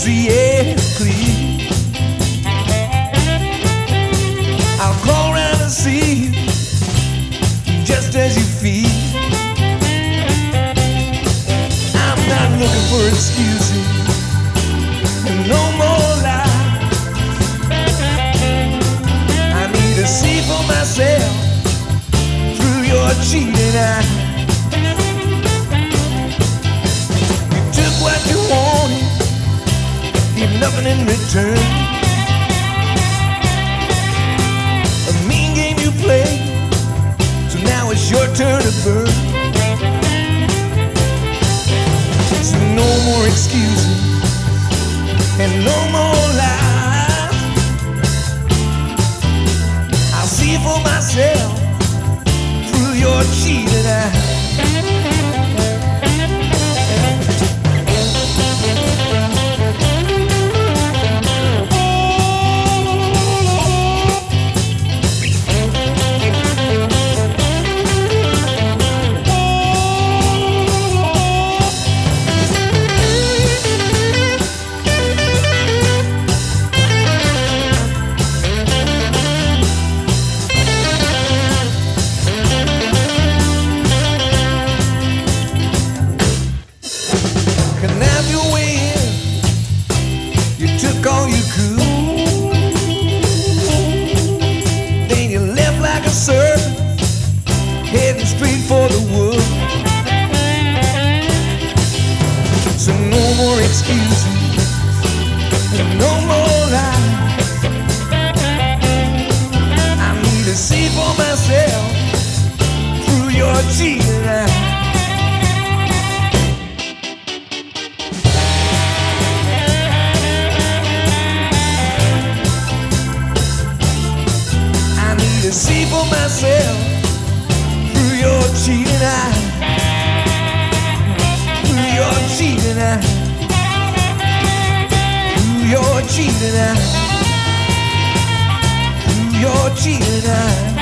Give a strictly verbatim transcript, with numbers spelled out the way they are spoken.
see it clear. I'll call around and see you just as you feel. I'm not looking for excuses and no more lies. I need to see for myself through your cheating eyes. You took what you wanted, gave nothing in return. A mean game you played, so now it's your turn to burn. So no more excuses and no more lies. I'll see for myself through your cheating eyes. All you could, then you left like a serpent, heading straight for the wood. So no more excuses and no more lies. I need to see for myself through your cheating eyes. To see for myself through your cheating eyes, through your cheating eyes, through your cheating eyes, through your cheating eyes.